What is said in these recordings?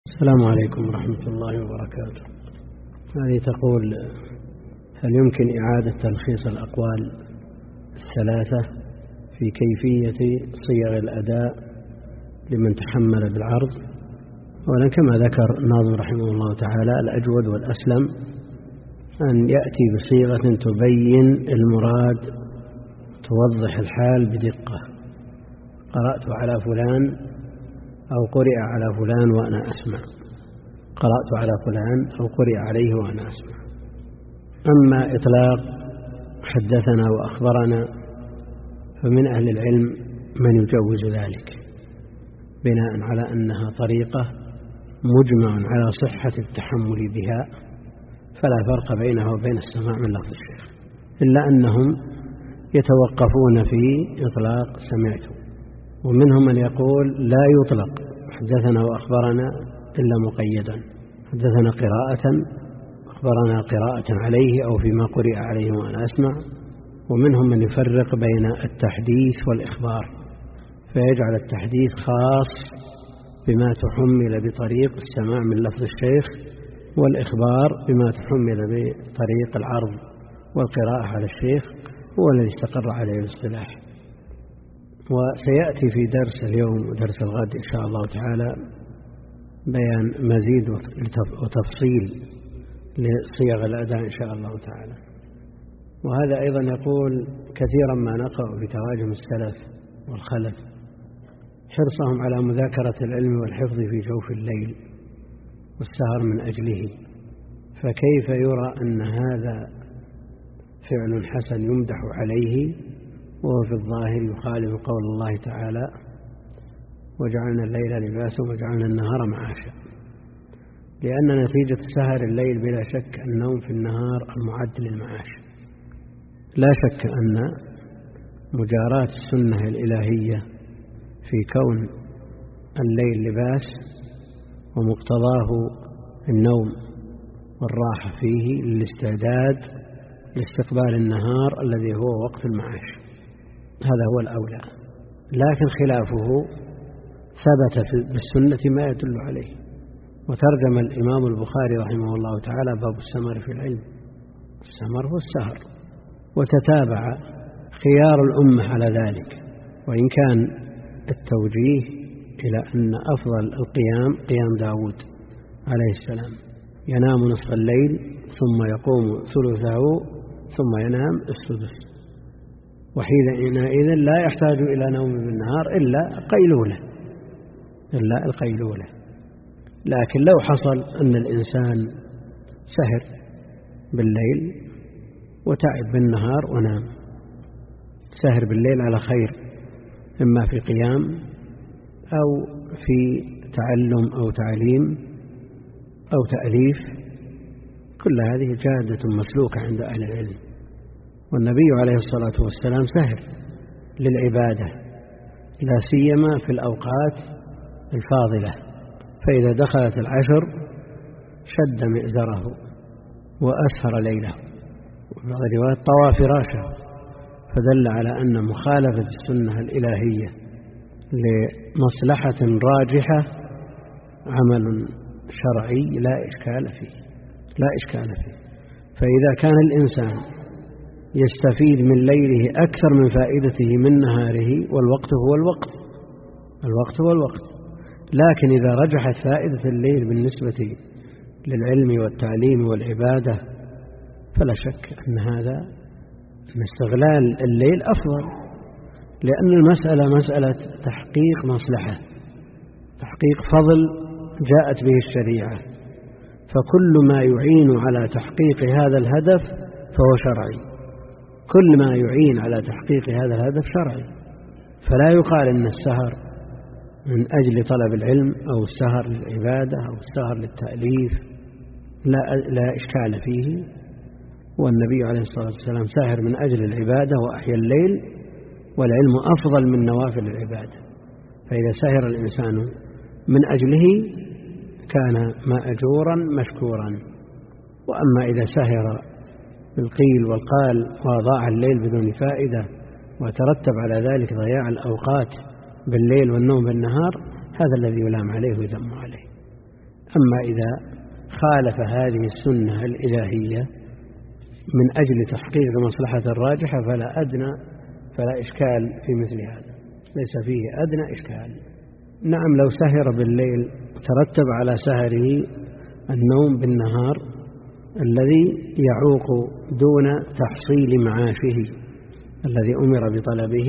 السلام عليكم ورحمة الله وبركاته. هذه تقول: هل يمكن إعادة تلخيص الأقوال الثلاثة في كيفية صيغ الأداء لمن تحمل بالعرض؟ أولا، كما ذكر الناظم رحمه الله تعالى، الأجود والأسلم أن يأتي بصيغة تبين المراد، توضح الحال بدقة. قرأت على فلان أو قرئ على فلان وأنا أسمع، قرأت على فلان أو قرئ عليه وأنا أسمع. أما إطلاق حدثنا وأخبرنا فمن أهل العلم من يجوز ذلك بناء على أنها طريقة مجمع على صحة التحمل بها، فلا فرق بينها وبين السماع من لفظ الشيخ، إلا أنهم يتوقفون في إطلاق سمعت. ومنهم من يقول لا يطلق حدثنا وأخبرنا إلا مقيدا، حدثنا قراءة، أخبرنا قراءة عليه أو فيما قرئ عليه وأنا أسمع. ومنهم من يفرق بين التحديث والإخبار، فيجعل التحديث خاص بما تحمل بطريق السماع من لفظ الشيخ، والإخبار بما تحمل بطريق العرض والقراءة على الشيخ، هو الذي استقر عليه الاصطلاح. وسيأتي في درس اليوم ودرس الغد إن شاء الله تعالى بيان مزيد وتفصيل لصيغ الأداء إن شاء الله تعالى. وهذا أيضا يقول: كثيرا ما نقرأ في تراجم السلف والخلف حرصهم على مذاكرة العلم والحفظ في جوف الليل والسهر من أجله، فكيف يرى أن هذا فعل حسن يمدح عليه وهو في الظاهر يخالف قول الله تعالى: وجعلنا الليل لباسا وجعلنا النهار معاشا؟ لأن نتيجة سهر الليل بلا شك النوم في النهار المعد للمعاش. لا شك أن مجاراة السنة الإلهية في كون الليل لباس ومقتضاه النوم والراحة فيه للاستعداد لاستقبال النهار الذي هو وقت المعاش، هذا هو الأولى. لكن خلافه ثبت بالسنة ما يدل عليه. وترجم الإمام البخاري رحمه الله تعالى باب السمر في العلم، السمر هو السهر، وتتابع خيار الأمة على ذلك. وإن كان التوجيه إلى أن أفضل القيام قيام داود عليه السلام، ينام نصف الليل ثم يقوم ثلثه ثم ينام السدس، وحينئذ لا يحتاج إلى نوم بالنهار إلا القيلولة. لكن لو حصل أن الإنسان سهر بالليل وتعب بالنهار ونام، سهر بالليل على خير، إما في قيام أو في تعلم أو تعليم أو تأليف، كل هذه جادة مسلوكة عند أهل العلم. والنبي عليه الصلاة والسلام سهر للعبادة، لا سيما في الأوقات الفاضلة، فإذا دخلت العشر شد مئزره وأسهر ليله، وفي رواية طوى فراشه، فدل على أن مخالفة السنة الإلهية لمصلحة راجحة عمل شرعي لا إشكال فيه. فإذا كان الإنسان يستفيد من ليله أكثر من فائدته من نهاره، والوقت هو الوقت. لكن إذا رجحت فائدة الليل بالنسبة للعلم والتعليم والعبادة، فلا شك أن هذا من استغلال الليل أفضل، لأن المسألة مسألة تحقيق مصلحة، تحقيق فضل جاءت به الشريعة، فكل ما يعين على تحقيق هذا الهدف فهو شرعي، كل ما يعين على تحقيق هذا الهدف شرعي. فلا يقال أن السهر من أجل طلب العلم أو السهر للعبادة أو السهر للتأليف، لا إشكال فيه. والنبي عليه الصلاة والسلام ساهر من أجل العبادة وأحيا الليل، والعلم أفضل من نوافل العبادة، فإذا سهر الإنسان من أجله كان مأجورا مشكورا. وأما إذا سهر بالقيل والقال وضاع الليل بدون فائدة وترتب على ذلك ضياع الأوقات بالليل والنوم بالنهار، هذا الذي يلام عليه ويذم عليه. أما إذا خالف هذه السنة الإلهية من أجل تحقيق مصلحة الراجحة فلا إشكال في مثل هذا، ليس فيه أدنى إشكال. نعم، لو سهر بالليل ترتب على سهره النوم بالنهار الذي يعوق دون تحصيل معاشه الذي أمر بطلبه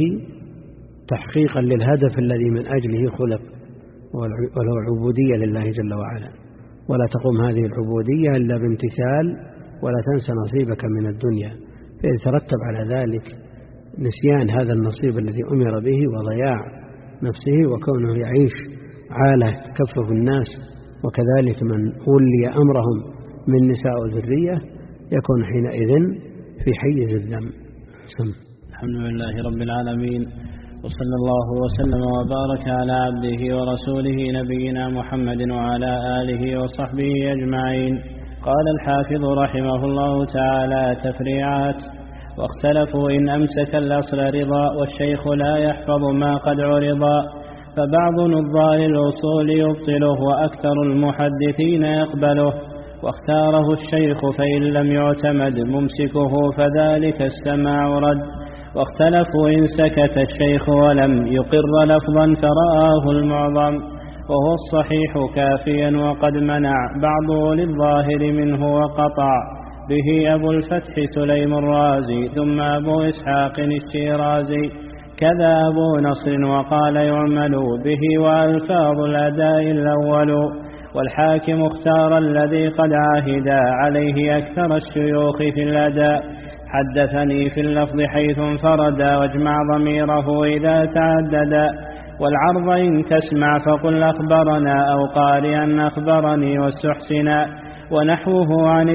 تحقيقا للهدف الذي من أجله خلق، وله العبودية لله جل وعلا، ولا تقوم هذه العبودية إلا بامتثال، ولا تنسى نصيبك من الدنيا. فإذا ترتب على ذلك نسيان هذا النصيب الذي أمر به وضياع نفسه وكونه يعيش عالة كفف الناس، وكذلك من ولي أمرهم من نساء وذرية يكون حينئذ في حيز الذم. الحمد لله رب العالمين، وصلى الله وسلم وبارك على عبده ورسوله نبينا محمد وعلى آله وصحبه أجمعين. قال الحافظ رحمه الله تعالى: تفريعات. واختلفوا إن أمسك الأصل رضا والشيخ لا يحفظ ما قد عرضا، فبعض نظار الأصول يبطله وأكثر المحدثين يقبله، واختاره الشيخ فإن لم يعتمد ممسكه فذلك السماع رد. واختلفوا إن سكت الشيخ ولم يقر لفظا فرآه المعظم وهو الصحيح كافيا، وقد منع بعضه للظاهر منه وقطع به أبو الفتح سليم الرازي ثم أبو إسحاق الشيرازي، كذا أبو نصر وقال يعمل به وألفاظ الأداء الأول. والحاكم اختار الذي قد عاهد عليه أكثر الشيوخ في الأداء، حدثني في اللفظ حيث انفرد واجمع ضميره إذا تعدد. والعرض إن تسمع فقل أخبرنا أو قارئا أخبرني واستحسنا، ونحوه عن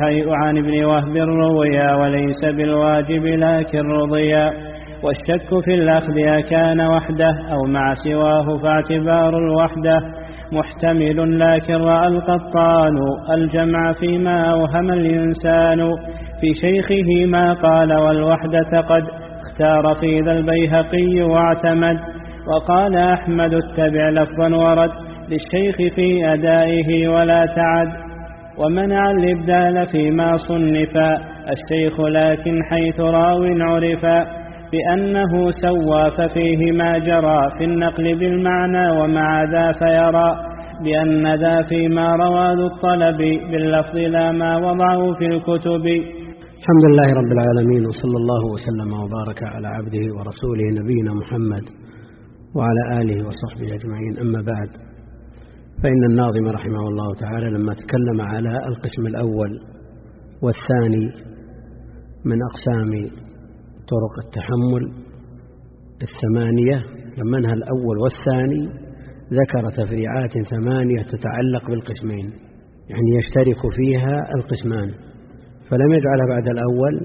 ابن وهب رويا وليس بالواجب لكن رضيا. والشك في الأخذ أكان وحده أو مع سواه فاعتبار الوحدة محتمل، لكن رأى القطان الجمع فيما أوهم الإنسان في شيخه ما قال، والوحدة قد اختار في ذا البيهقي واعتمد. وقال أحمد اتبع لفظا ورد للشيخ في أدائه ولا تعد، ومنع الإبدال فيما صنفا الشيخ، لكن حيث راو عرفا بأنه سوى ففيه ما جرى في النقل بالمعنى، ومع ذا فيرى بأن ذا فيما روى ذو الطلب باللفظ لا ما وضعه في الكتب. الحمد لله رب العالمين، وصلى الله وسلم وبارك على عبده ورسوله نبينا محمد وعلى آله وصحبه أجمعين. أما بعد، فإن الناظم رحمه الله تعالى لما تكلم على القسم الأول والثاني من أقسام طرق التحمل الثمانية، لما انهى الأول والثاني ذكر تفريعات 8 تتعلق بالقسمين، يعني يشترك فيها القسمان، فلم يجعلها بعد الأول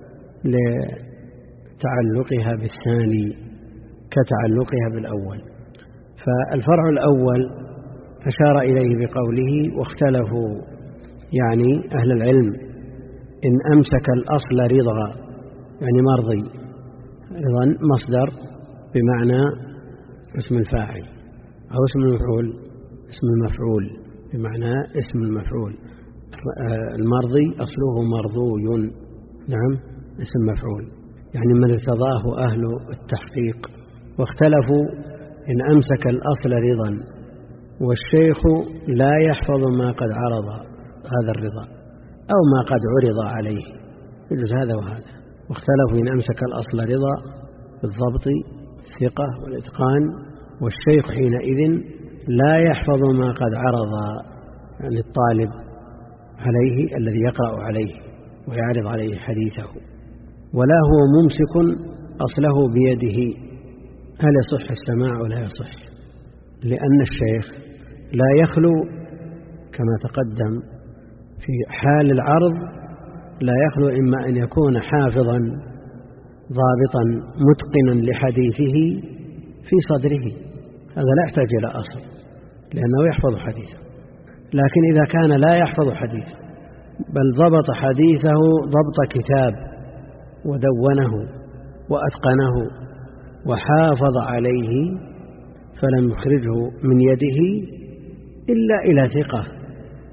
لتعلقها بالثاني كتعلقها بالأول. فالفرع الأول أشار إليه بقوله: واختلفوا، يعني أهل العلم، إن أمسك الأصل رضا، يعني مرضي، رضا مصدر بمعنى اسم الفاعل أو اسم المفعول، اسم المفعول بمعنى اسم المفعول. المرضي أصله مرضوي، نعم، اسم مفعول، يعني من ارتضاه أهل التحقيق. واختلفوا إن أمسك الأصل رضا والشيخ لا يحفظ ما قد عرض هذا الرضا أو ما قد عرض عليه، يجوز هذا وهذا. واختلفوا إن أمسك الأصل رضا بالضبط الثقة والإتقان، والشيخ حينئذ لا يحفظ ما قد عرض، يعني الطالب عليه الذي يقرأ عليه ويعرض عليه حديثه، ولا هو ممسك أصله بيده. هل يصح السماع ولا يصح؟ لأن الشيخ لا يخلو كما تقدم في حال العرض، لا يخلو إما أن يكون حافظا ضابطا متقنا لحديثه في صدره، هذا لا يحتاج إلى أصل لأنه يحفظ حديثه. لكن إذا كان لا يحفظ حديثه بل ضبط حديثه ضبط كتاب ودونه وأتقنه وحافظ عليه، فلم يخرجه من يده إلا إلى ثقة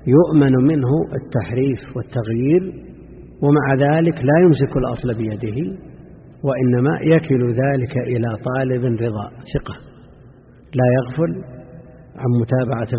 يؤمن منه التحريف والتغيير، ومع ذلك لا يمسك الأصل بيده، وإنما يكل ذلك إلى طالب رضا ثقة لا يغفل عن متابعة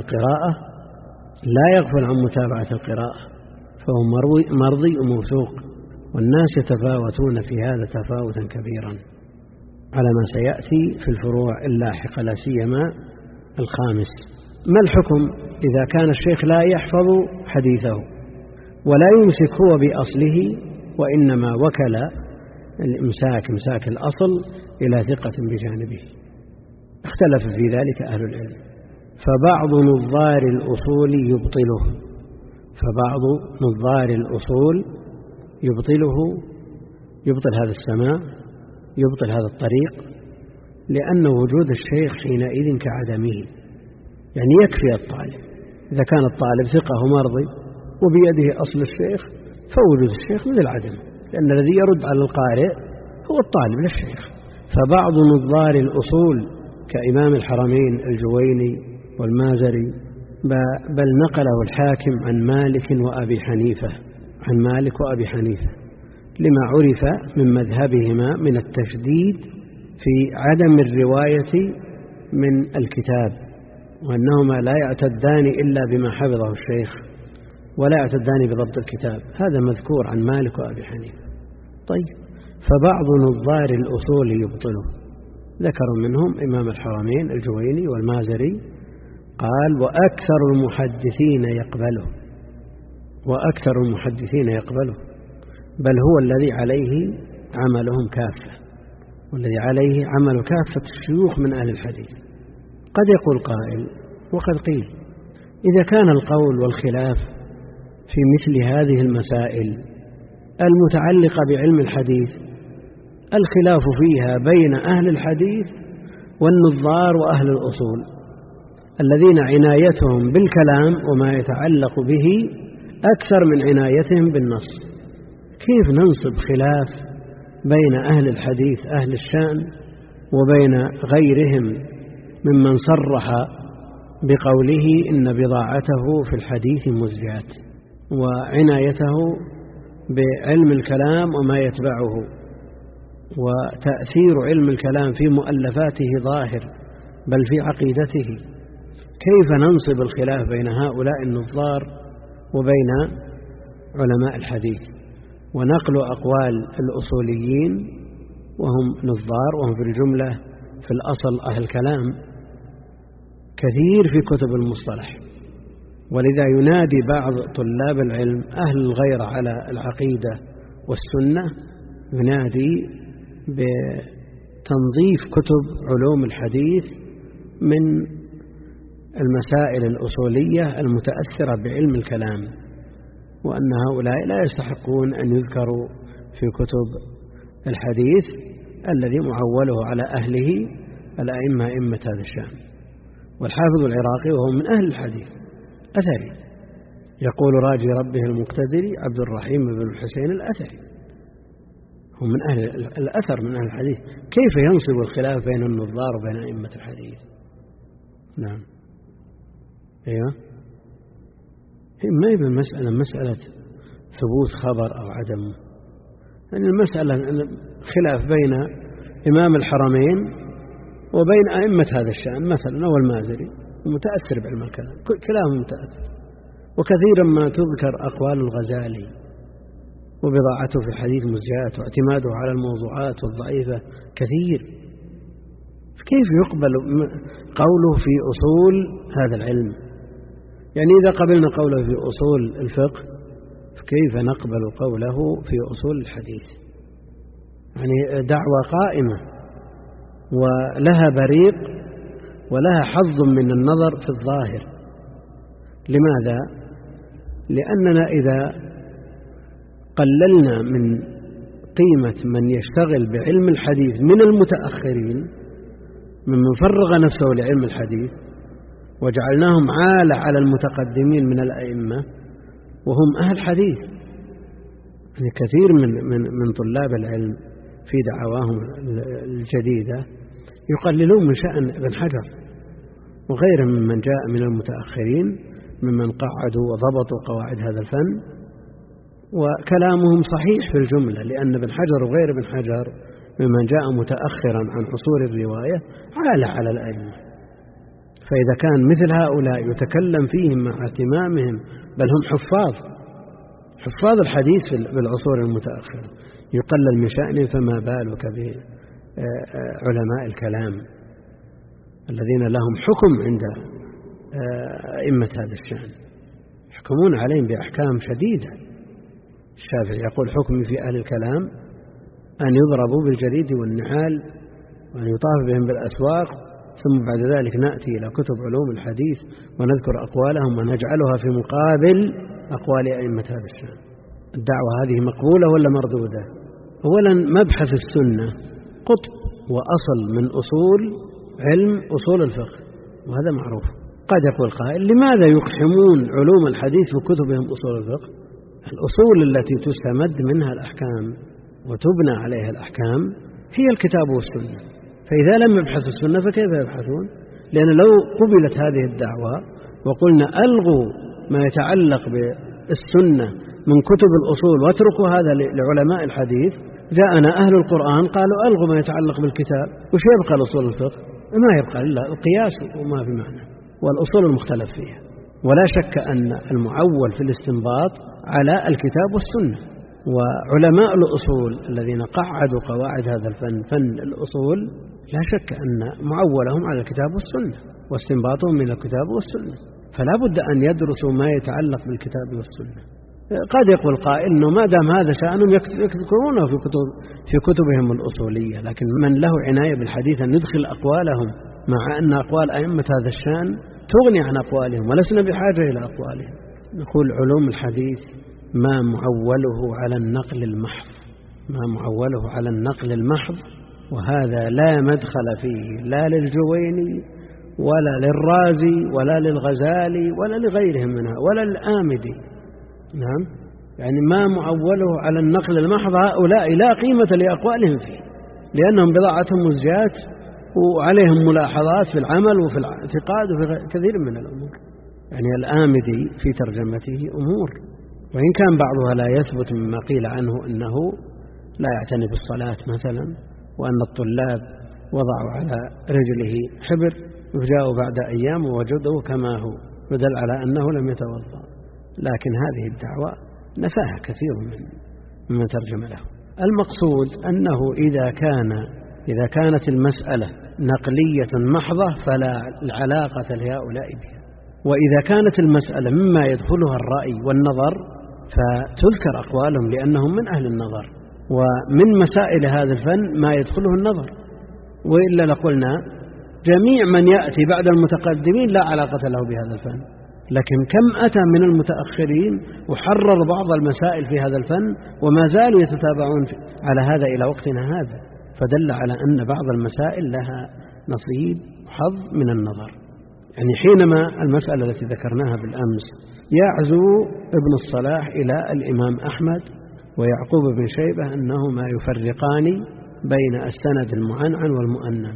القراءة، فهو مرضي وموثوق، والناس يتفاوتون في هذا تفاوتا كبيرا على ما سيأتي في الفروع اللاحقة، لا سيما الخامس. ما الحكم إذا كان الشيخ لا يحفظ حديثه ولا يمسك هو بأصله، وإنما وكل إمساك الأصل إلى ثقة بجانبه؟ اختلف في ذلك أهل العلم، فبعض نظار الأصول يبطل هذا السماع، يبطل هذا الطريق، لأن وجود الشيخ حينئذ كعدمه. يعني يكفي الطالب إذا كان الطالب ثقة ومرضي وبيده أصل الشيخ، فوجود الشيخ مثل العدم، لأن الذي يرد على القارئ هو الطالب للشيخ. فبعض نظار الأصول كإمام الحرمين الجويني والمازري، بل نقله الحاكم عن مالك وأبي حنيفة لما عرف من مذهبهما من التشديد في عدم الرواية من الكتاب، وأنهما لا يعتدان إلا بما حفظه الشيخ ولا يعتدان بضبط الكتاب. هذا مذكور عن مالك وأبي حنيفة. طيب، فبعض نظار الأصول يبطله، ذكروا منهم إمام الحرمين الجويني والمازري، قال وأكثر المحدثين يقبله، بل هو الذي عليه عملهم كافة، والذي عليه عمل كافة الشيوخ من أهل الحديث. قد يقول قائل وقد قيل: إذا كان القول والخلاف في مثل هذه المسائل المتعلقة بعلم الحديث الخلاف فيها بين أهل الحديث والنظار وأهل الأصول الذين عنايتهم بالكلام وما يتعلق به أكثر من عنايتهم بالنص، كيف ننصب خلاف بين أهل الحديث أهل الشأن وبين غيرهم ممن صرح بقوله إن بضاعته في الحديث مزجات، وعنايته بعلم الكلام وما يتبعه، وتأثير علم الكلام في مؤلفاته ظاهر بل في عقيدته؟ كيف ننصب الخلاف بين هؤلاء النظار وبين علماء الحديث؟ ونقل أقوال الأصوليين وهم نظار وهم في الجملة في الأصل أهل كلام كثير في كتب المصطلح، ولذا ينادي بعض طلاب العلم أهل الغيرة على العقيدة والسنة، ينادي بتنظيف كتب علوم الحديث من المسائل الأصولية المتأثرة بعلم الكلام، وأن هؤلاء لا يستحقون أن يذكروا في كتب الحديث الذي معوله على أهله الأئمة أئمة هذا الشأن. والحافظ العراقي وهو من أهل الحديث أثري، يقول راجي ربه المقتدري عبد الرحيم بن الحسين الأثري، هم من أهل الأثر من أهل الحديث. كيف ينصب الخلاف بين النظار وبين أئمة الحديث؟ نعم، أيوة، ما يبقى مسألة ثبوت خبر أو عدمه، يعني المسألة خلاف بين إمام الحرمين وبين أئمة هذا الشأن مثلا أو المازري، متأثر بعلم الكلام، كلامه متأثر. وكثيرا ما تذكر أقوال الغزالي وبضاعته في الحديث مزجات، واعتماده على الموضوعات والضعيفة كثير. كيف يقبل قوله في أصول هذا العلم؟ يعني إذا قبلنا قوله في أصول الفقه كيف نقبل قوله في أصول الحديث؟ يعني دعوة قائمة ولها بريق ولها حظ من النظر في الظاهر. لماذا؟ لأننا إذا قللنا من قيمة من يشتغل بعلم الحديث من المتأخرين ممن فرغ نفسه لعلم الحديث وجعلناهم عالة على المتقدمين من الأئمة وهم أهل حديث، يعني كثير من طلاب العلم في دعواهم الجديدة يقللون من شأن ابن حجر وغيره ممن جاء من المتأخرين ممن قعدوا وضبطوا قواعد هذا الفن، وكلامهم صحيح في الجملة، لأن ابن حجر وغير ابن حجر ممن جاء متأخرا عن عصور الرواية عال على الأئمة. فإذا كان مثل هؤلاء يتكلم فيهم مع اهتمامهم، بل هم حفاظ الحديث بالعصور المتأخرة، يقلل من شأنه، فما بالك بعلماء الكلام الذين لهم حكم عند أئمة هذا الشأن، يحكمون عليهم بأحكام شديدة. الشافعي يقول حكمي في أهل الكلام أن يضربوا بالجريد والنعال وأن يطاف بهم بالأسواق، ثم بعد ذلك نأتي إلى كتب علوم الحديث ونذكر أقوالهم ونجعلها في مقابل أقوال أئمة هذا الشأن. الدعوة هذه مقبولة ولا مردودة؟ أولا مبحث السنة قطب وأصل من أصول علم أصول الفقه، وهذا معروف. قد يقول قائل لماذا يقحمون علوم الحديث في كتبهم أصول الفقه؟ الأصول التي تستمد منها الأحكام وتبنى عليها الأحكام هي الكتاب والسنة، فإذا لم يبحثوا السنة فكيف يبحثون؟ لأن لو قبلت هذه الدعوة وقلنا ألغوا ما يتعلق بالسنة من كتب الأصول واتركوا هذا لعلماء الحديث، جاءنا أهل القرآن قالوا ألغوا ما يتعلق بالكتاب، وش يبقى الأصول الفقه؟ ما يبقى إلا القياس وما في معنى والأصول المختلف فيها. ولا شك أن المعول في الاستنباط على الكتاب والسنة، وعلماء الأصول الذين قعدوا قواعد هذا الفن، فن الأصول، لا شك أن معولهم على الكتاب والسنة واستنباطهم من الكتاب والسنة، فلا بد أن يدرسوا ما يتعلق بالكتاب والسنة. قد يقول قائل إنه ما دام هذا شأنهم يذكرونه في كتبهم الأصولية، لكن من له عناية بالحديث أن ندخل أقوالهم مع أن أقوال أئمة هذا الشأن تغني عن أقوالهم ولسنا بحاجة إلى أقوالهم. نقول علوم الحديث ما معوله على النقل المحض، وهذا لا مدخل فيه لا للجويني ولا للرازي ولا للغزالي ولا لغيرهم منها ولا الآمدي. نعم، يعني ما معوله على النقل المحض هؤلاء لا قيمة لأقوالهم فيه، لأنهم بضاعتهم مزجات وعليهم ملاحظات في العمل وفي الاعتقاد وفي كثير من الأمور. يعني الآمدي في ترجمته أمور، وإن كان بعضها لا يثبت مما قيل عنه أنه لا يعتني بالصلاة مثلا، وأن الطلاب وضعوا على رجله حبر وجاءوا بعد أيام ووجدوا كما هو، يدل على أنه لم يتوضأ. لكن هذه الدعوة نفاها كثير مما ترجم له. المقصود أنه إذا كانت المسألة نقلية محضة فلا علاقة لهؤلاء بها، وإذا كانت المسألة مما يدخلها الرأي والنظر فتذكر أقوالهم لأنهم من أهل النظر، ومن مسائل هذا الفن ما يدخله النظر. وإلا لقلنا جميع من يأتي بعد المتقدمين لا علاقة له بهذا الفن، لكن كم أتى من المتأخرين وحرر بعض المسائل في هذا الفن وما زالوا يتتابعون على هذا إلى وقتنا هذا، فدل على أن بعض المسائل لها نصيب حظ من النظر. يعني حينما المسألة التي ذكرناها بالأمس يعزو ابن الصلاح إلى الإمام أحمد ويعقوب بن شيبة أنهما يفرقان بين السند المعنعن والمؤنن،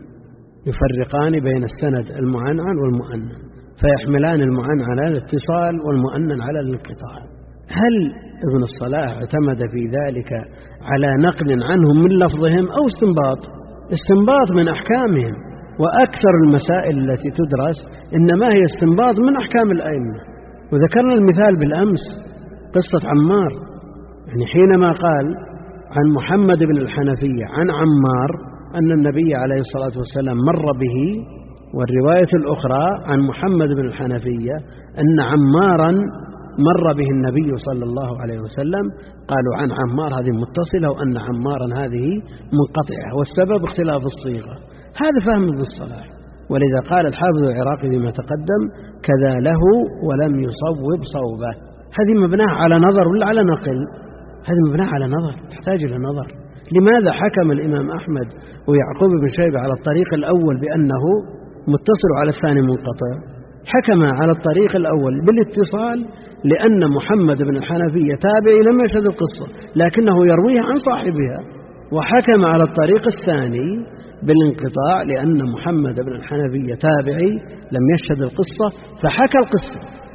فيحملان المعنعن على الاتصال والمؤنن على الانقطاع. هل ابن الصلاح اعتمد في ذلك على نقل عنهم من لفظهم أو استنباط من أحكامهم؟ وأكثر المسائل التي تدرس إنما هي استنباط من أحكام الأئمة. وذكرنا المثال بالأمس قصة عمار، يعني حينما قال عن محمد بن الحنفية عن عمار أن النبي عليه الصلاة والسلام مر به، والرواية الأخرى عن محمد بن الحنفية أن عمارا مر به النبي صلى الله عليه وسلم، قالوا عن عمار هذه متصلة وأن عمارا هذه منقطعة، والسبب اختلاف الصيغة. هذا فهم ابن الصلاح، ولذا قال الحافظ العراقي بما تقدم كذا له ولم يصوب صوبه. هذه مبناه على نظر ولا على نقل؟ هذه مبناه على نظر، تحتاج إلى نظر. لماذا حكم الإمام أحمد ويعقوب بن شيبة على الطريق الأول بأنه متصل وعلى الثاني منقطع؟ حكم على الطريق الأول بالاتصال لأن محمد بن الحنفية تابعي لم يشهد القصة لكنه يرويها عن صاحبها، وحكم على الطريق الثاني بالانقطاع لأن محمد بن الحنفية تابعي لم يشهد القصة فحكى القصة.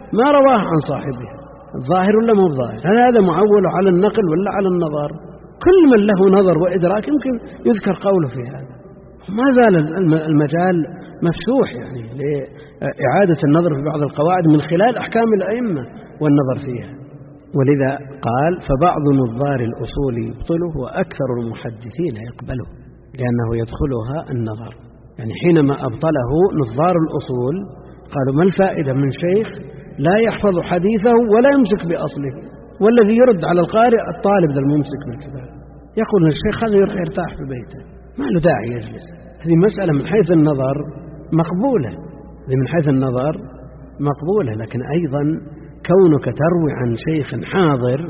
ما رواه عن صاحبه، الظاهر ولا مو الظاهر؟ هل هذا معول على النقل ولا على النظر؟ كل من له نظر وإدراك يمكن يذكر قوله في هذا. ما زال المجال مفتوح يعني لإعادة النظر في بعض القواعد من خلال أحكام الأئمة والنظر فيها. ولذا قال فبعض نظار الأصول يبطله وأكثر المحدثين يقبله، لأنه يدخلها النظر. يعني حينما أبطله نظار الأصول قالوا ما الفائدة من شيخ لا يحفظ حديثه ولا يمسك بأصله، والذي يرد على القارئ الطالب ذا الممسك بالكتاب، يقول الشيخ هذا يرتاح في بيته ما له داعي يجلس. هذه مسألة من حيث النظر مقبولة، هذه من حيث النظر مقبولة، لكن أيضا كونك تروي عن شيخ حاضر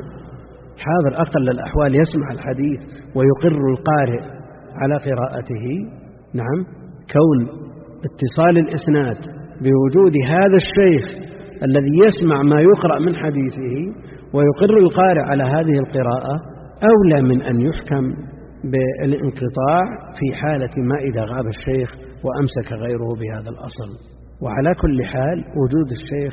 أقل الأحوال يسمع الحديث ويقر القارئ على قراءته، نعم، كون اتصال الإسناد بوجود هذا الشيخ الذي يسمع ما يقرأ من حديثه ويقر القارئ على هذه القراءة أولى من أن يحكم بالانقطاع في حالة ما إذا غاب الشيخ وأمسك غيره بهذا الأصل. وعلى كل حال وجود الشيخ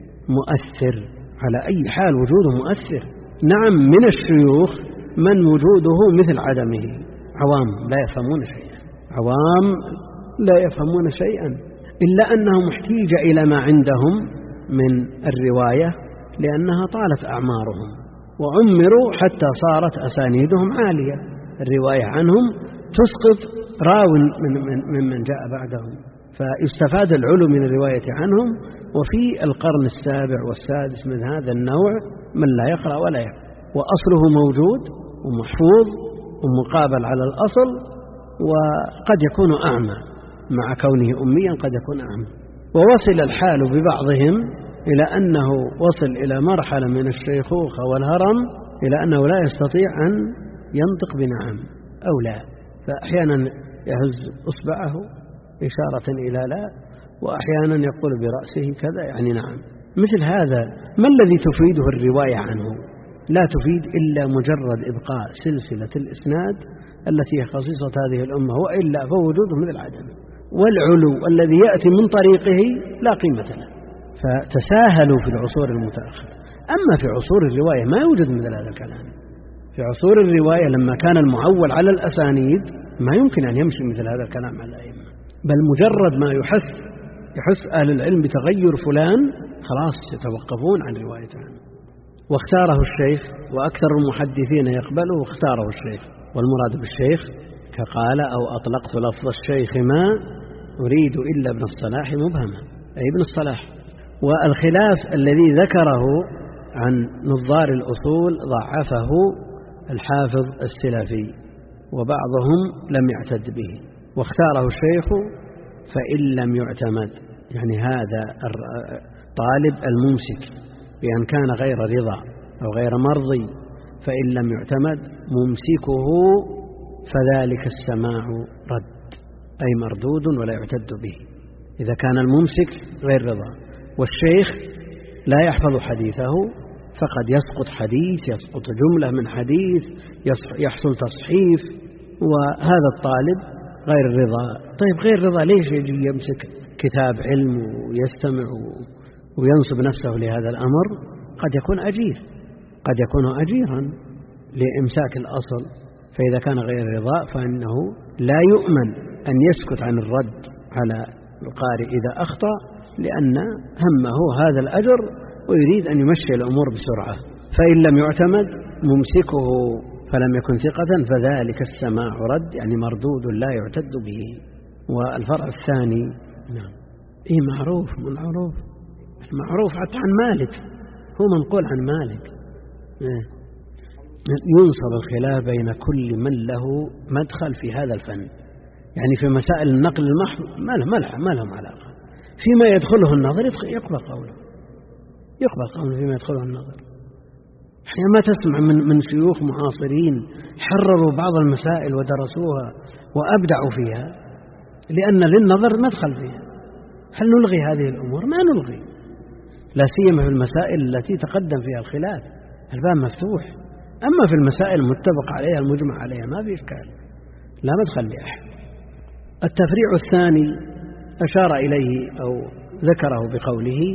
مؤثر، على أي حال وجوده مؤثر. نعم، من الشيوخ من وجوده مثل عدمه، عوام لا يفهمون شيئا، عوام لا يفهمون شيئا، إلا أنهم احتيج إلى ما عندهم من الرواية لأنها طالت أعمارهم وعمروا حتى صارت أسانيدهم عالية، الرواية عنهم تسقط راو من جاء بعدهم، فيستفاد العلو من الرواية عنهم. وفي القرن السابع والسادس من هذا النوع من لا يقرأ ولا يفهم، وأصله موجود ومحفوظ ومقابل على الأصل، وقد يكون أعمى مع كونه أميا، قد يكون أعمى. ووصل الحال ببعضهم إلى أنه وصل إلى مرحلة من الشيخوخة والهرم إلى أنه لا يستطيع أن ينطق بنعم أو لا، فأحيانا يهز إصبعه إشارة إلى لا، وأحيانا يقول برأسه كذا يعني نعم. مثل هذا ما الذي تفيده الرواية عنه؟ لا تفيد إلا مجرد إبقاء سلسلة الإسناد التي هي خصيصة هذه الأمة، وإلا فوجوده مثل عدم. والعلو الذي يأتي من طريقه لا قيمة له، فتساهلوا في العصور المتأخرة. أما في عصور الرواية ما يوجد مثل هذا الكلام. في عصور الرواية لما كان المعول على الأسانيد ما يمكن أن يمشي مثل هذا الكلام على الأئمة، بل مجرد ما يحس أهل العلم بتغير فلان خلاص يتوقفون عن روايته عنه. واختاره الشيخ، وأكثر المحدثين يقبله واختاره الشيخ. والمراد بالشيخ كقال أو أطلقت لفظ الشيخ ما أريد إلا ابن الصلاح مبهما، أي ابن الصلاح. والخلاف الذي ذكره عن نظار الأصول ضعفه الحافظ السلفي وبعضهم لم يعتد به، واختاره الشيخ فإن لم يعتمد، يعني هذا طالب الممسك بأن كان غير رضا أو غير مرضي، فإن لم يعتمد ممسكه فذلك السماع رد، أي مردود ولا يعتد به إذا كان الممسك غير رضا. والشيخ لا يحفظ حديثه فقد يسقط حديث، يسقط جملة من حديث، يحصل تصحيف، وهذا الطالب غير الرضا. طيب غير الرضا ليش يجي يمسك كتاب علم ويستمع وينصب نفسه لهذا الأمر؟ قد يكون أجير، قد يكون أجيرا لإمساك الأصل. فإذا كان غير الرضا فإنه لا يؤمن أن يسكت عن الرد على القارئ إذا أخطأ، لأن همه هذا الأجر ويريد أن يمشي الأمور بسرعة. فإن لم يعتمد ممسكه فلم يكن ثقة فذلك السماع رد، يعني مردود لا يعتد به. والفرع الثاني نعم معروف من معروف حتى عن مالك، هو منقول عن مالك. ينصب الخلاف بين كل من له مدخل في هذا الفن، يعني في مسائل النقل المحض ما لهم علاقة، فيما يدخله النظر يقبل قوله فيما يدخله النظر. يعني ما تسمع من شيوخ معاصرين حرروا بعض المسائل ودرسوها وأبدعوا فيها لأن للنظر ندخل فيها. هل نلغي هذه الأمور؟ ما نلغي، لا سيما في المسائل التي تقدم فيها الخلاف، الباب مفتوح. أما في المسائل المتفق عليها المجمع عليها ما في إشكال، لا مدخل لأحد. التفريع الثاني أشار إليه أو ذكره بقوله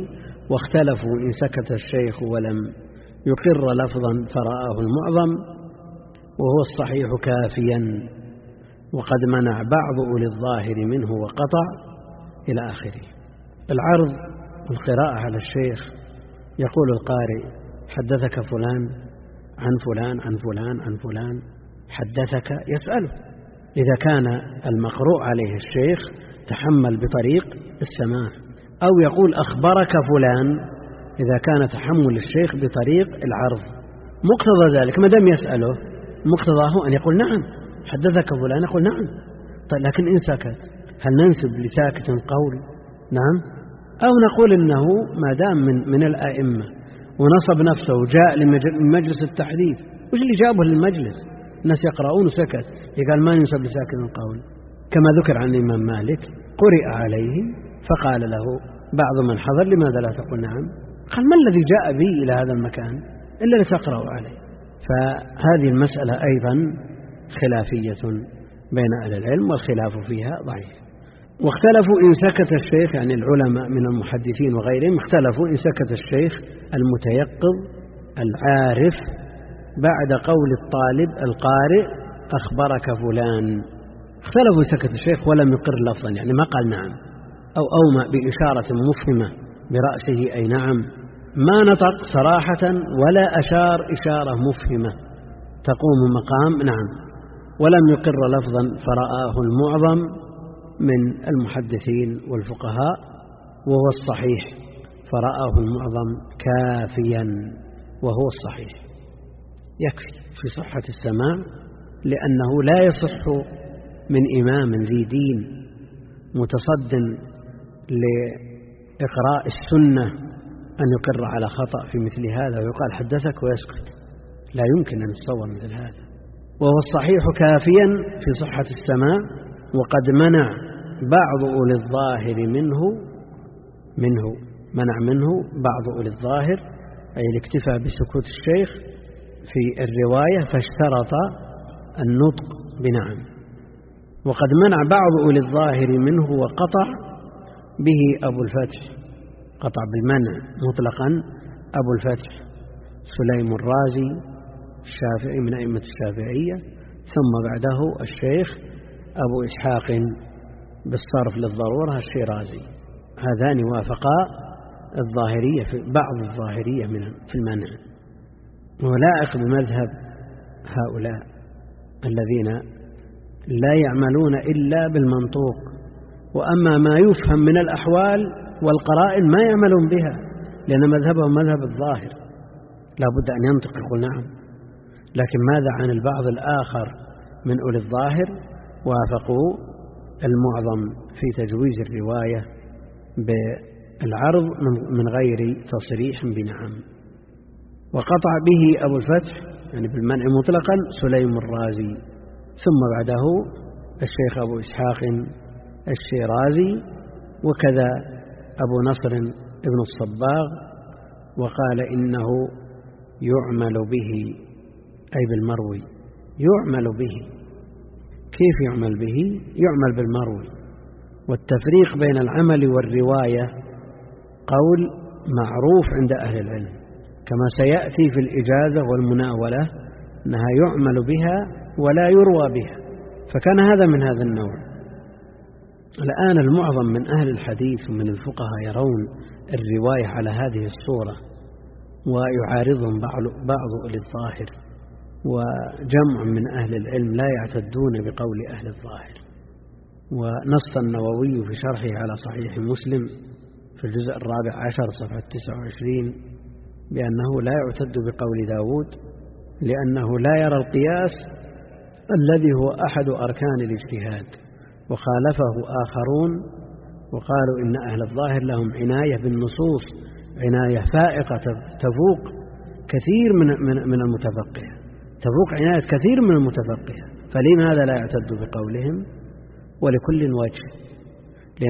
واختلفوا إن سكت الشيخ ولم يقر لفظا فرآه المعظم وهو الصحيح كافيا، وقد منع بعض أولي الظاهر منه وقطع إلى آخره. العرض والقراءة على الشيخ، يقول القارئ: حدثك فلان عن فلان عن فلان عن فلان، حدثك، يسأله. إذا كان المقروء عليه الشيخ تحمل بطريق السماع، أو يقول أخبرك فلان إذا كان تحمل الشيخ بطريق العرض. مقتضى ذلك ما دام يسأله مقتضاه أن يقول نعم حدثك فلان، يقول نعم. طيب لكن إن سكت هل ننسب لساكت قول نعم، أو نقول إنه ما دام من الأئمة ونصب نفسه وجاء لمجلس التحديث، وش اللي جابه للمجلس؟ الناس يقرؤون وسكت، يقال ما ينسب لساكت القول، كما ذكر عن الإمام مالك قرئ عليه فقال له بعض من حضر: لماذا لا تقول نعم؟ قال: ما الذي جاء بي إلى هذا المكان إلا لتقرأوا عليه. فهذه المسألة أيضا خلافية بين أهل العلم، والخلاف فيها ضعيف. واختلفوا إن سكت الشيخ، يعني العلماء من المحدثين وغيرهم اختلفوا إن سكت الشيخ المتيقظ العارف بعد قول الطالب القارئ أخبرك فلان، اختلفوا إن سكت الشيخ ولم يقر لفظا، يعني ما قال نعم، أو أومأ بإشارة مفهمة برأسه أي نعم، ما نطق صراحة ولا أشار إشارة مفهمة تقوم مقام نعم، ولم يقر لفظا فرآه المعظم من المحدثين والفقهاء وهو الصحيح، فرآه المعظم كافيا وهو الصحيح، يكفي في صحة السماع، لأنه لا يصح من إمام ذي دين متصد لإقراء السنة أن يقر على خطأ في مثل هذا ويقال حدثك ويسكت، لا يمكن أن يتصور مثل هذا. وهو الصحيح كافيا في صحة السماع، وقد منع بعض أولي الظاهر منه بعض أولي الظاهر، أي الاكتفاء بسكوت الشيخ في الرواية، فاشترط النطق بنعم. وقد منع بعض أولي الظاهر منه وقطع به أبو الفتح، قطع بالمنع مطلقا أبو الفتح سليم الرازي الشافعي من أئمة الشافعية، ثم بعده الشيخ أبو إسحاق بالصرف للضرورة الشيرازي، هذان وافقا الظاهرية في بعض الظاهرية في المنع، ولائق بمذهب هؤلاء الذين لا يعملون إلا بالمنطوق، وأما ما يفهم من الأحوال والقرائن ما يعملون بها، لأن مذهبهم مذهب الظاهر لا بد أن ينطق يقول نعم. لكن ماذا عن البعض الآخر من أولي الظاهر؟ وافقوا المعظم في تجويز الرواية بالعرض من غير تصريح بنعم. وقطع به أبو الفتح يعني بالمنع مطلقا سليم الرازي، ثم بعده الشيخ أبو إسحاق الشيرازي، وكذا أبو نصر ابن الصباغ، وقال إنه يعمل به أي بالمروي، يعمل به. كيف يعمل به؟ يعمل بالمروي. والتفريق بين العمل والرواية قول معروف عند أهل العلم، كما سيأتي في الإجازة والمناولة أنها يعمل بها ولا يروى بها، فكان هذا من هذا النوع. الآن المعظم من أهل الحديث ومن الفقهاء يرون الرواية على هذه الصورة، ويعارضهم بعض أولي الظاهر، وجمع من أهل العلم لا يعتدون بقول أهل الظاهر. ونص النووي في شرحه على صحيح مسلم في الجزء 14 صفحة 29 بأنه لا يعتد بقول داود، لأنه لا يرى القياس الذي هو أحد أركان الاجتهاد، وخالفه آخرون وقالوا إن أهل الظاهر لهم عناية بالنصوص عناية فائقة تفوق كثير من المتفقه، تفوق عناية كثير من المتفقه، فلماذا لا يعتد بقولهم؟ ولكل وجه، لأن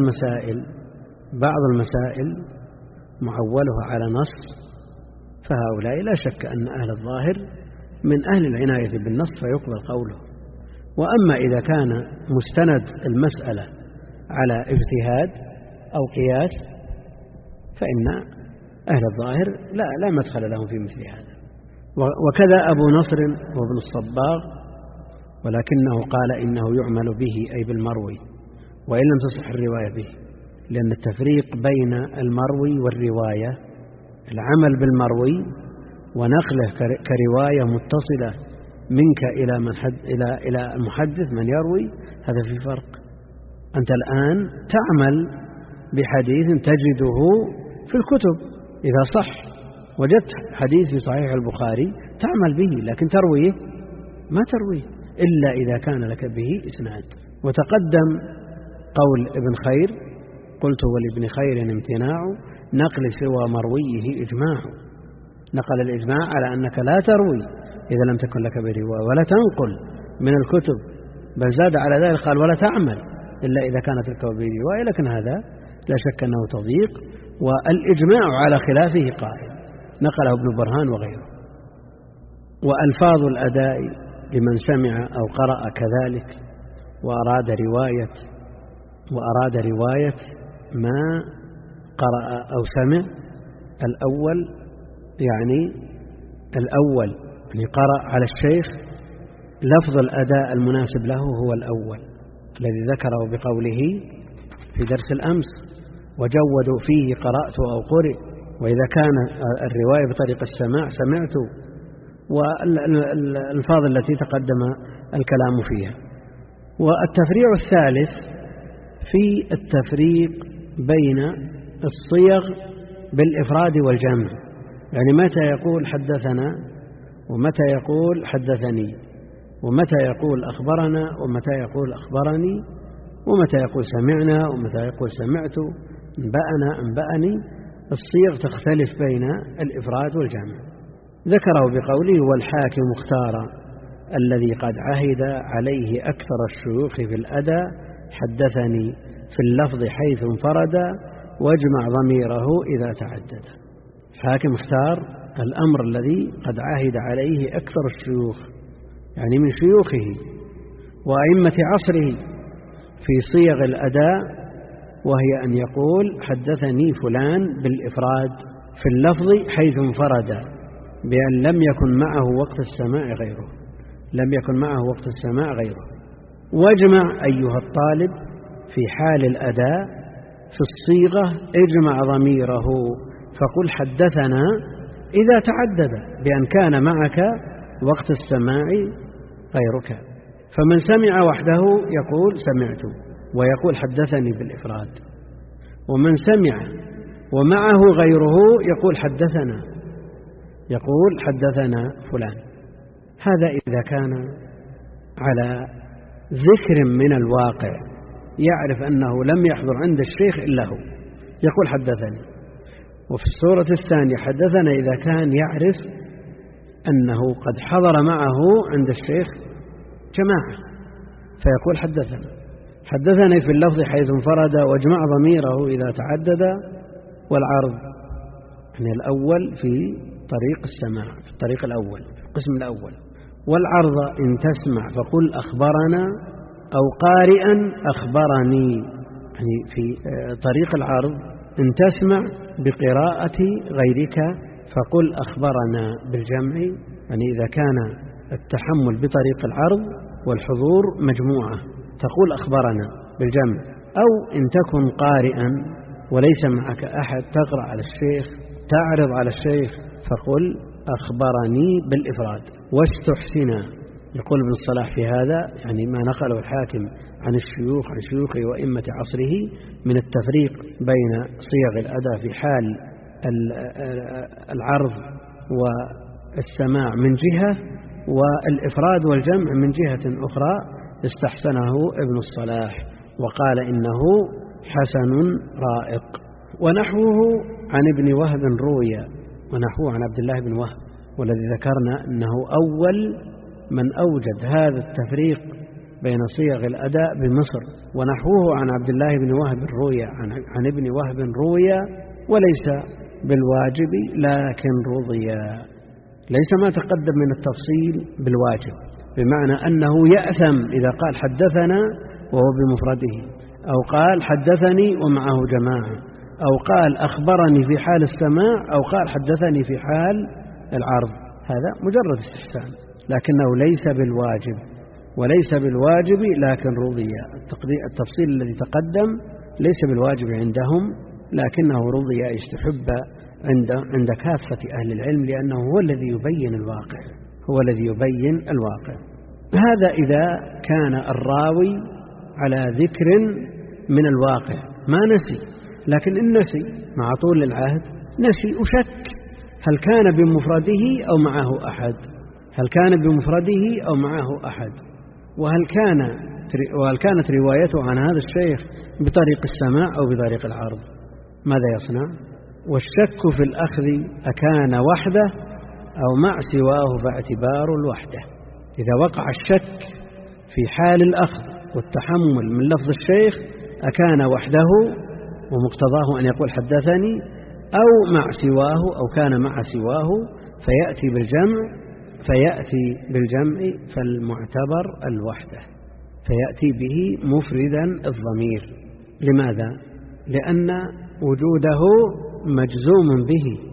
بعض المسائل معولها على نص، فهؤلاء لا شك أن أهل الظاهر من أهل العناية بالنص فيقبل قوله. وأما إذا كان مستند المسألة على اجتهاد أو قياس فإن أهل الظاهر لا مدخل لهم في مثل هذا. وكذا أبو نصر وابن الصباغ، ولكنه قال إنه يعمل به أي بالمروي وإن لم تصح الرواية به، لأن التفريق بين المروي والرواية العمل بالمروي ونقله كرواية متصلة منك إلى المحدث من يروي، هذا في فرق. أنت الآن تعمل بحديث تجده في الكتب، إذا صح وجدت حديث في صحيح البخاري تعمل به، لكن ترويه ما ترويه إلا إذا كان لك به إسناد. وتقدم قول ابن خير: قلت ولابن خير امتناع نقل سوى مرويه إجماع. نقل الإجماع على أنك لا تروي إذا لم تكن لك برواية، ولا تنقل من الكتب، بل زاد على ذلك قال: ولا تعمل إلا إذا كانت لك برواية. لكن هذا لا شك أنه تضييق، والإجماع على خلافه قائم، نقله ابن برهان وغيره. وألفاظ الأداء لمن سمع أو قرأ كذلك وأراد رواية ما قرأ أو سمع. الأول يعني قرأ على الشيخ، لفظ الأداء المناسب له هو الأول الذي ذكره بقوله في درس الأمس: وجودوا فيه قرأت أو قرئ، وإذا كان الرواية بطريق السماع سمعت، والألفاظ التي تقدم الكلام فيها. والتفريع الثالث في التفريق بين الصيغ بالإفراد والجمع، يعني متى يقول حدثنا، ومتى يقول حدثني، ومتى يقول أخبرنا، ومتى يقول أخبرني، ومتى يقول سمعنا، ومتى يقول سمعت، أنبأني. الصيغ تختلف بين الإفراد والجمع. ذكره بقوله: والحاكم اختار الذي قد عهد عليه أكثر الشيوخ في الأداء حدثني في اللفظ حيث انفرد واجمع ضميره إذا تعدد. الحاكم اختار الأمر الذي قد عهد عليه أكثر الشيوخ، يعني من شيوخه وأئمة عصره في صيغ الأداء، وهي أن يقول: حدثني فلان بالإفراد في اللفظ حيث انفرد، بأن لم يكن معه وقت السماع غيره. واجمع أيها الطالب في حال الأداء في الصيغة اجمع ضميره فقل حدثنا إذا تعدد، بأن كان معك وقت السماع غيرك. فمن سمع وحده يقول سمعت ويقول حدثني بالإفراد، ومن سمع ومعه غيره يقول حدثنا فلان. هذا إذا كان على ذكر من الواقع، يعرف أنه لم يحضر عند الشيخ إلا هو، يقول حدثني. وفي الصورة الثانية حدثنا إذا كان يعرف أنه قد حضر معه عند الشيخ جماعة، فيقول حدثني في اللفظ حيث انفرد واجمع ضميره إذا تعدد. والعرض يعني الأول في طريق السماع، في الطريق الأول، في القسم الأول. والعرض إن تسمع فقل أخبرنا أو قارئا أخبرني، يعني في طريق العرض إن تسمع بقراءة غيرك فقل أخبرنا بالجمع، يعني إذا كان التحمل بطريق العرض والحضور مجموعة تقول أخبرنا بالجمع. أو إن تكن قارئا وليس معك أحد تقرأ على الشيخ، تعرض على الشيخ فقل أخبرني بالإفراد. واستحسنا، يقول ابن الصلاح في هذا، يعني ما نقله الحاكم عن الشيوخ، عن شيوخه وإمة عصره من التفريق بين صيغ الأداء في حال العرض والسماع من جهة، والإفراد والجمع من جهة أخرى، استحسنه ابن الصلاح وقال إنه حسن رائق. ونحوه عن ابن وهب روي، ونحوه عن عبد الله بن وهب، والذي ذكرنا أنه أول من أوجد هذا التفريق بين صيغ الأداء بمصر. ونحوه عن عبد الله بن وهب روي عن ابن وهب روي وليس بالواجب لكن رضي، ليس ما تقدم من التفصيل بالواجب، بمعنى أنه يأثم إذا قال حدثنا وهو بمفرده، أو قال حدثني ومعه جماعة، أو قال أخبرني في حال السماع أو قال حدثني في حال العرض، هذا مجرد استحسان لكنه ليس بالواجب، وليس بالواجب لكن رضي. التفصيل الذي تقدم ليس بالواجب عندهم لكنه رضي، يستحب عند كافة أهل العلم، لأنه هو الذي يبين الواقع، هو الذي يبين الواقع. هذا إذا كان الراوي على ذكر من الواقع ما نسي، لكن إن نسي مع طول العهد نسي وشك هل كان بمفرده أو معه أحد، هل كان بمفرده أو معه أحد، وهل كانت روايته عن هذا الشيخ بطريق السماع أو بطريق العرض، ماذا يصنع؟ والشك في الأخذ أكان وحده أو مع سواه فاعتبار الوحدة. إذا وقع الشك في حال الأخذ والتحمل من لفظ الشيخ أكان وحده ومقتضاه أن يقول حدثني، أو مع سواه أو كان مع سواه فيأتي بالجمع فالمعتبر الوحدة، فيأتي به مفردا الضمير. لماذا؟ لأن وجوده مجزوم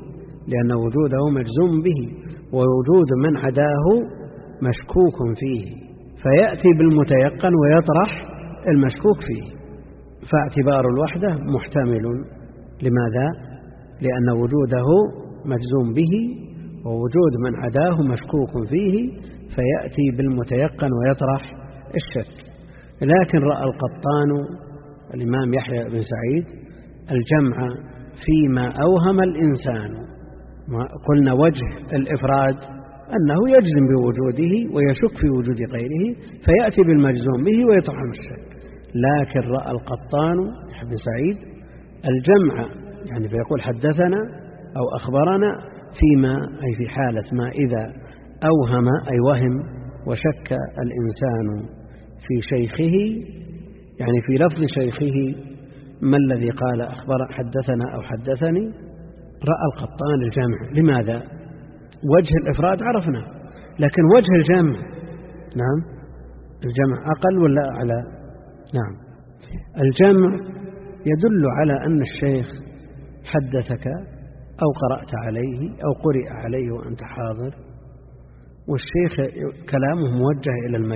به، ووجود من عداه مشكوك فيه، فيأتي بالمتيقن ويطرح المشكوك فيه، فاعتبار الوحدة محتمل. لماذا؟ لأن وجوده مجزوم به ووجود من عداه مشكوك فيه، فيأتي بالمتيقن ويطرح الشك. لكن رأى القطان الإمام يحيى بن سعيد الجمع فيما أوهم الإنسان. قلنا وجه الإفراد أنه يجزم بوجوده ويشك في وجود غيره، فيأتي بالمجزوم به ويطرح الشك. لكن رأى القطان بن سعيد الجمع، يعني فيقول حدثنا أو أخبرنا فيما أي في حالة ما إذا أوهم أي وهم وشك الإنسان في شيخه، يعني في لفظ شيخه ما الذي قال حدثنا أو حدثني. رأى القطان الجمع. لماذا؟ وجه الإفراد عرفنا، لكن وجه الجمع، نعم الجمع أقل ولا أعلى؟ نعم الجمع يدل على أن الشيخ حدثك أو قرأت عليه أو قرئ عليه وأنت حاضر، والشيخ كلامه موجه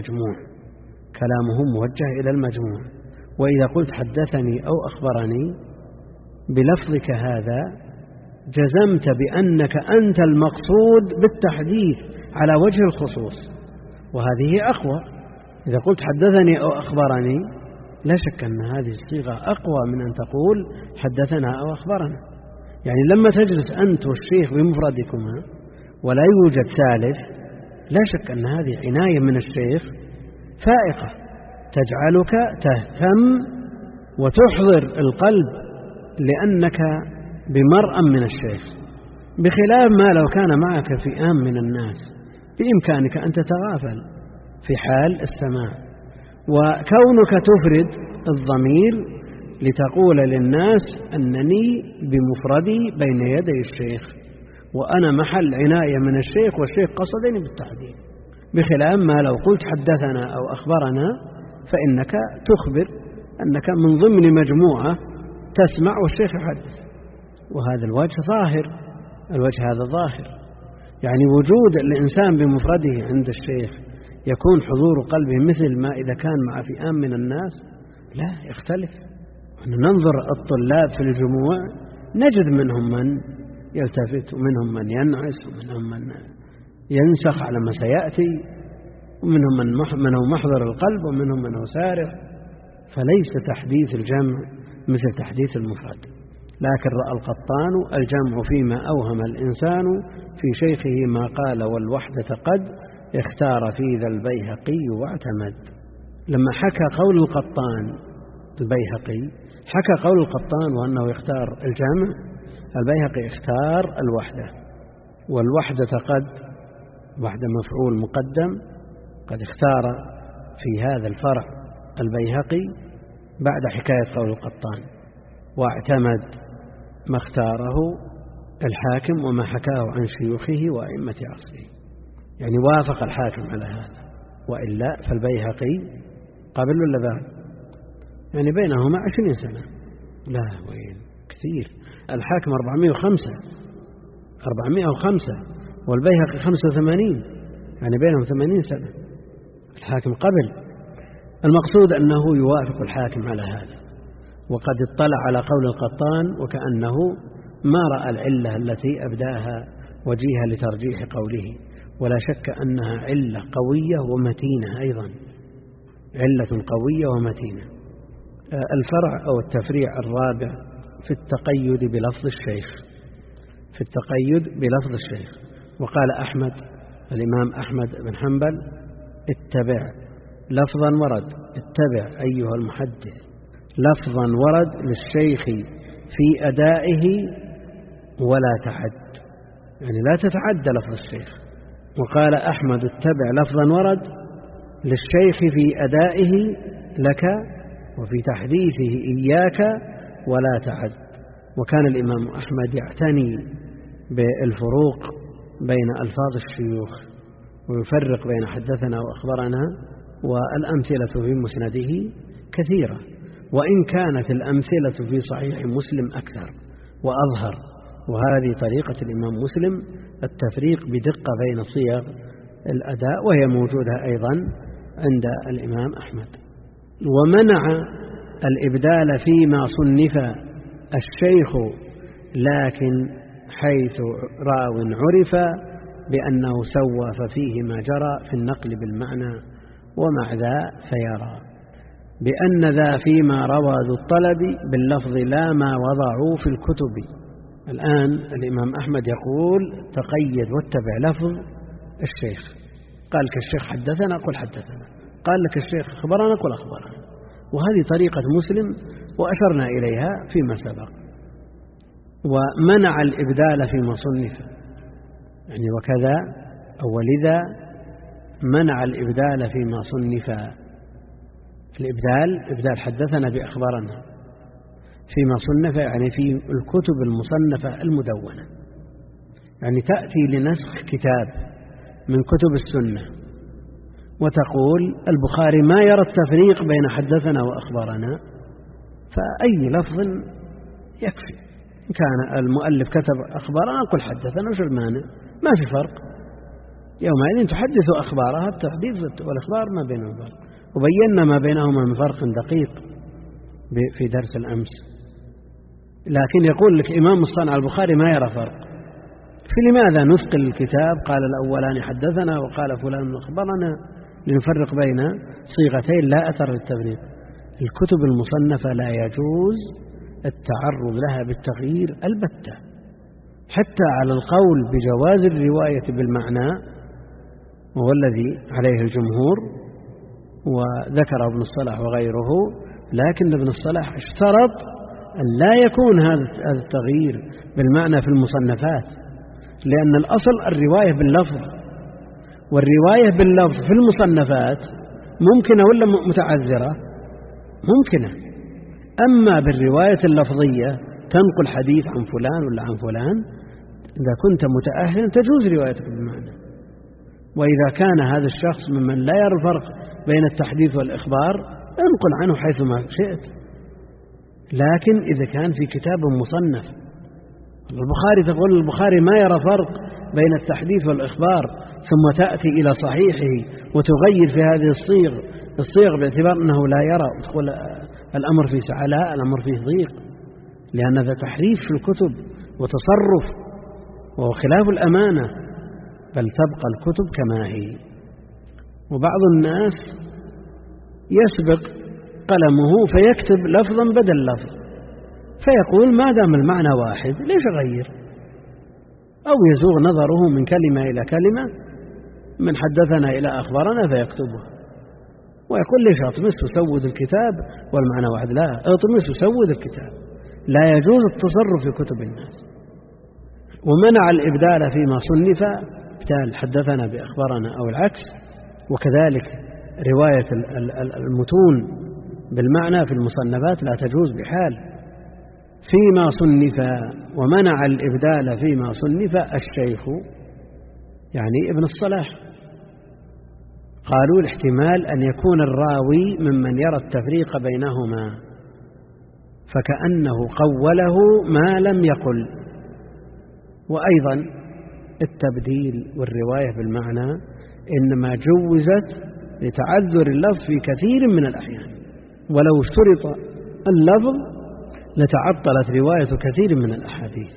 إلى المجموع، وإذا قلت حدثني أو أخبرني بلفظك هذا جزمت بأنك أنت المقصود بالتحديث على وجه الخصوص، وهذه أقوى. إذا قلت حدثني أو أخبرني لا شك أن هذه الصيغة أقوى من أن تقول حدثنا أو أخبرنا. يعني لما تجلس أنت والشيخ بمفردكما ولا يوجد ثالث، لا شك أن هذه عناية من الشيخ فائقة تجعلك تهتم وتحضر القلب لأنك بمرأى من الشيخ، بخلاف ما لو كان معك فئام من الناس بإمكانك أن تتغافل في حال السماع. وكونك تفرد الضمير لتقول للناس أنني بمفردي بين يدي الشيخ وأنا محل عناية من الشيخ والشيخ قصدني بالتحديد، بخلاف ما لو قلت حدثنا أو أخبرنا فإنك تخبر أنك من ضمن مجموعة تسمع والشيخ يحدث، وهذا الوجه ظاهر. يعني وجود الإنسان بمفرده عند الشيخ يكون حضور قلبه مثل ما إذا كان مع فئام من الناس، لا يختلف. ننظر الطلاب في الجموع نجد منهم من يلتفت ومنهم من ينعس ومنهم من ينسخ على ما سيأتي ومنهم من هو محضر القلب ومنهم من هو سارق، فليس تحديث الجمع مثل تحديث المفرد. لكن رأى القطان الجمع فيما أوهم الإنسان في شيخه ما قال والوحدة قد اختار في ذا البيهقي واعتمد. لما حكى قول القطان البيهقي حكى قول القطان وأنه يختار الجمع، البيهقي اختار الوحدة، والوحدة قد وحدة مفعول مقدم قد اختار في هذا الفرع البيهقي بعد حكاية قول القطان، واعتمد ما اختاره الحاكم وما حكاه عن شيوخه وأئمة عصره، يعني وافق الحاكم على هذا، وإلا فالبيهقي قبل ولا بعد؟ يعني بينهما 20 سنة. لا وين كثير. الحاكم 405 والبيهقي 85، يعني بينهم 80 سنة. الحاكم قبل. المقصود أنه يوافق الحاكم على هذا، وقد اطلع على قول القطان وكأنه ما رأى العلة التي أبداها وجيها لترجيح قوله، ولا شك أنها علة قوية ومتينة أيضا، علة قوية ومتينة. الفرع أو التفريع الرابع في التقيد بلفظ الشيخ، في التقيد بلفظ الشيخ. وقال أحمد، الإمام أحمد بن حنبل: اتبع لفظا ورد، اتبع أيها المحدث لفظا ورد للشيخ في أدائه ولا تعد، يعني لا تتعدى لفظ الشيخ. وقال أحمد: اتبع لفظا ورد للشيخ في أدائه لك وفي تحديثه إياك ولا تعد. وكان الإمام أحمد يعتني بالفروق بين ألفاظ الشيوخ ويفرق بين حدثنا وأخبرنا، والأمثلة في مسنده كثيرة، وإن كانت الأمثلة في صحيح مسلم أكثر وأظهر. وهذه طريقة الإمام مسلم، التفريق بدقة بين صيغ الأداء، وهي موجودة أيضا عند الإمام أحمد. ومنع الإبدال فيما صنف الشيخ، لكن حيث راو عرف بأنه سوى ففيه ما جرى في النقل بالمعنى، ومع ذا فيرى بأن ذا فيما روى ذو الطلب باللفظ لا ما وضعوا في الكتب. الآن الإمام أحمد يقول: تقيد واتبع لفظ الشيخ. قال لك الشيخ حدثنا قل حدثنا، قال لك الشيخ أخبرنا قل أخبرنا. وهذه طريقة مسلم وأشرنا إليها فيما سبق. ومنع الإبدال فيما صنف، يعني وكذا أو ولذا منع الإبدال فيما صنف. الإبدال إبدال حدثنا بأخبارنا فيما صنف، يعني في الكتب المصنفة المدونة، يعني تأتي لنسخ كتاب من كتب السنة وتقول البخاري ما يرى التفريق بين حدثنا وأخبارنا، فأي لفظ يكفي. إن كان المؤلف كتب أخبارنا قل حدثنا وش المانع؟ ما في فرق. يومئذ تحدث أخبارها، التحديث والأخبار ما بينهم فرق، وبينا ما بينهما من فرق دقيق في درس الأمس. لكن يقول لك إمام الصنع البخاري ما يرى فرق، فلماذا نثقل الكتاب؟ قال الأولان حدثنا وقال فلان أخبرنا، لنفرق بين صيغتين لا أثر للتفريق. الكتب المصنفة لا يجوز التعرض لها بالتغيير البتة، حتى على القول بجواز الرواية بالمعنى، وهو الذي عليه الجمهور وذكر ابن الصلاح وغيره. لكن ابن الصلاح اشترط أن لا يكون هذا التغيير بالمعنى في المصنفات، لأن الأصل الرواية باللفظ، والرواية باللفظ في المصنفات ممكنة ولا متعذرة؟ ممكنة. أما بالرواية اللفظية تنقل حديث عن فلان ولا عن فلان، إذا كنت متأهلا تجوز روايتك بالمعنى. وإذا كان هذا الشخص ممن لا يرى الفرق بين التحديث والإخبار انقل عنه حيثما شئت. لكن إذا كان في كتاب مصنف، البخاري تقول البخاري ما يرى فرق بين التحديث والإخبار، ثم تأتي إلى صحيحه وتغير في هذه الصيغ باعتبار أنه لا يرى، وتقول الأمر في سعة، لا، الأمر فيه ضيق، لأن هذا تحريف في الكتب وتصرف وهو خلاف الأمانة، بل تبقى الكتب كما هي. وبعض الناس يسبق قلمه فيكتب لفظا بدل لفظ، فيقول ما دام المعنى واحد ليش أغير؟ أو يزوغ نظره من كلمة إلى كلمة، من حدثنا إلى أخبرنا فيكتبها، ويقول ليش أطمس وسود الكتاب والمعنى واحد؟ لا، أطمس وسود الكتاب، لا يجوز التصرف في كتب الناس. ومنع الإبدال فيما صنف، ابتال حدثنا بأخبرنا أو العكس. وكذلك رواية المتون بالمعنى في المصنفات لا تجوز بحال فيما صنف. ومنع الإبدال فيما صنف الشيخ، يعني ابن الصلاح. قالوا الاحتمال أن يكون الراوي ممن يرى التفريق بينهما، فكأنه قوله ما لم يقل. وأيضا التبديل والرواية بالمعنى إنما جوزت لتعذر اللفظ في كثير من الأحيان، ولو اشترط اللفظ لتعطلت رواية كثير من الأحاديث،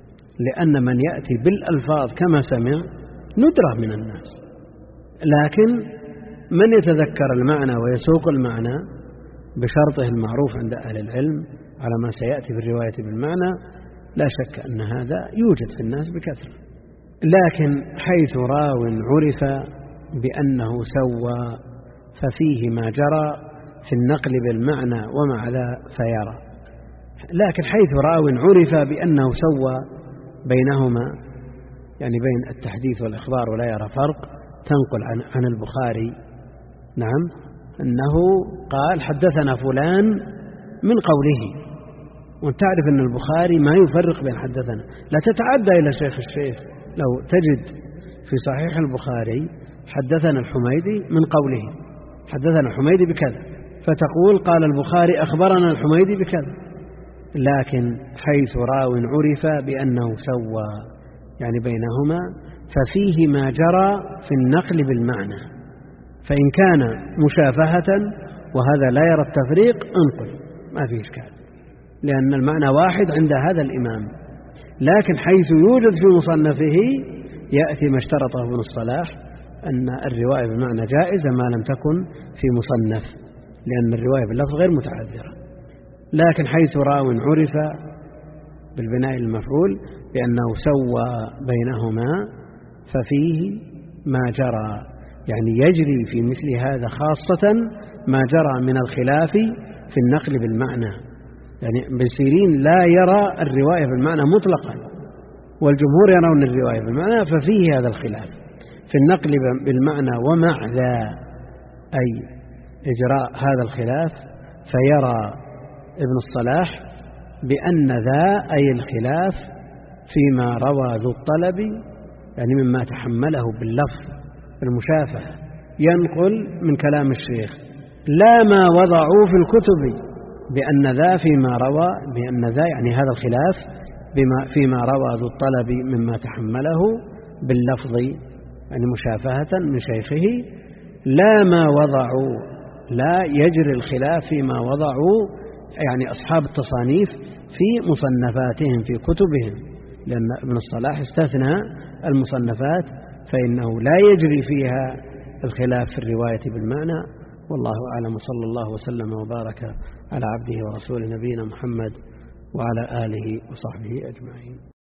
لأن من يأتي بالألفاظ كما سمع ندرة من الناس، لكن من يتذكر المعنى ويسوق المعنى بشرطه المعروف عند أهل العلم على ما سيأتي في الرواية بالمعنى، لا شك أن هذا يوجد في الناس بكثرة. لكن حيث راو عرف بأنه سوى ففيه ما جرى في النقل بالمعنى ومع ذا فيرى. لكن حيث راو عرف بأنه سوى بينهما، يعني بين التحديث والإخبار ولا يرى فرق، تنقل عن البخاري نعم أنه قال حدثنا فلان من قوله، وتعرف أن البخاري ما يفرق بين حدثنا، لا تتعدى إلى شيخ الشيخ. لو تجد في صحيح البخاري حدثنا الحميدي من قوله، حدثنا الحميدي بكذا، فتقول قال البخاري أخبرنا الحميدي بكذا. لكن حيث راو عرف بأنه سوى يعني بينهما ففيه ما جرى في النقل بالمعنى، فإن كان مشافهة وهذا لا يرى التفريق انقل ما فيه إشكال، لأن المعنى واحد عند هذا الإمام. لكن حيث يوجد في مصنفه يأتي ما اشترطه ابن الصلاح أن الرواية بالمعنى جائزة ما لم تكن في مصنف، لأن الرواية باللفظ غير متعذرة. لكن حيث راو عرف بالبناء المفعول بأنه سوى بينهما ففيه ما جرى، يعني يجري في مثل هذا خاصة ما جرى من الخلاف في النقل بالمعنى. يعني ابن سيرين لا يرى الرواية بالمعنى مطلقا، والجمهور يرون الرواية بالمعنى، ففيه هذا الخلاف في النقل بالمعنى ومع ذا، أي إجراء هذا الخلاف، فيرى ابن الصلاح بأن ذا أي الخلاف فيما روى ذو الطلب، يعني مما تحمله باللفظ المشافهة، ينقل من كلام الشيخ لا ما وضعوا في الكتب، بأن ذا فيما روى، بأن ذا يعني هذا الخلاف فيما روى ذو الطلب مما تحمله باللفظ يعني مشافهة من شيخه، لا ما وضعوا، لا يجري الخلاف فيما وضعوا يعني أصحاب التصانيف في مصنفاتهم في كتبهم، لأن ابن الصلاح استثنى المصنفات فإنه لا يجري فيها الخلاف في الرواية بالمعنى. والله أعلم، صلى الله وسلم وبارك على عبده ورسوله نبينا محمد وعلى آله وصحبه أجمعين.